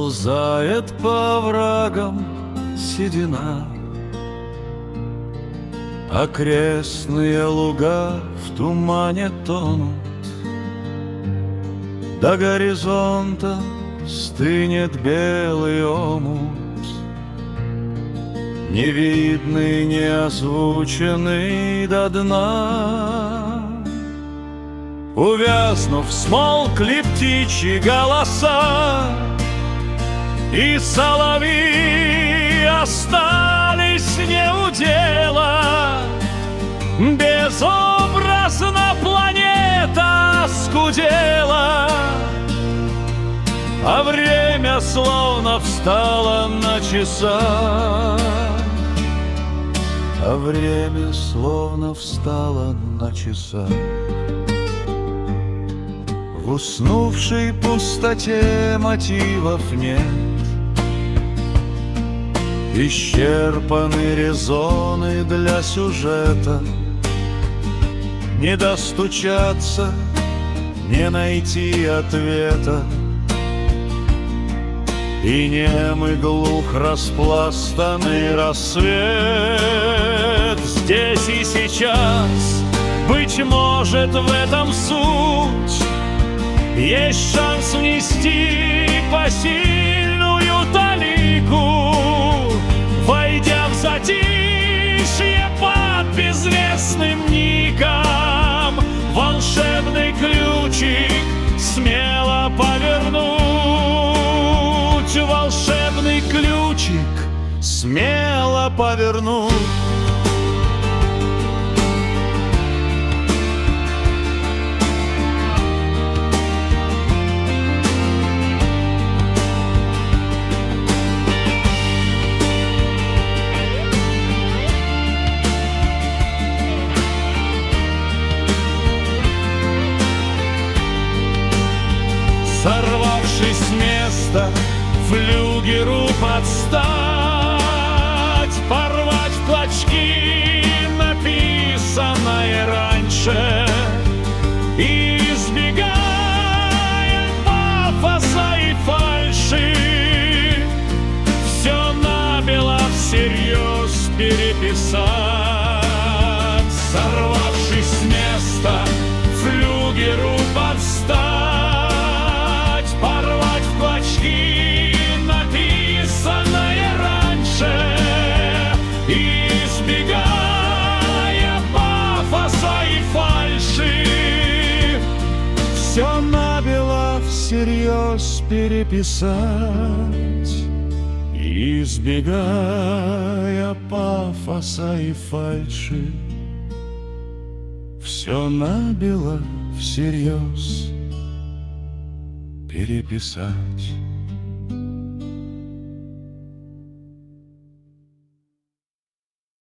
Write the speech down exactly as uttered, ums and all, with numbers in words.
Сползает по оврагам седина, окрестные луга в тумане тонут, до горизонта стынет белый омут, невидный, неозвученный до дна. Увязнув, смолкли птичьи голоса, и соловьи остались не у дела. Безобразно планета скудела, а время словно встало на часах. А время словно встало на часах. В уснувшей пустоте мотивов нет, исчерпаны резоны для сюжета. Не достучаться, не найти ответа, и нем и глух распластанный рассвет. Здесь и сейчас, быть может, в этом суть. Есть шанс внести посильную талику, войдя в затишье под безвестным ником. Волшебный ключик смело повернуть, волшебный ключик смело повернуть. Сорвавшись с места, флюгеру подстать, порвать в клочки написанное раньше, избегая пафоса и фальши, все набело всерьез переписать. Сорвавшись с места, флюгеру подстать, написанное раньше, избегая пафоса и фальши, все набело всерьез переписать. Избегая пафоса и фальши, все набело всерьез переписать.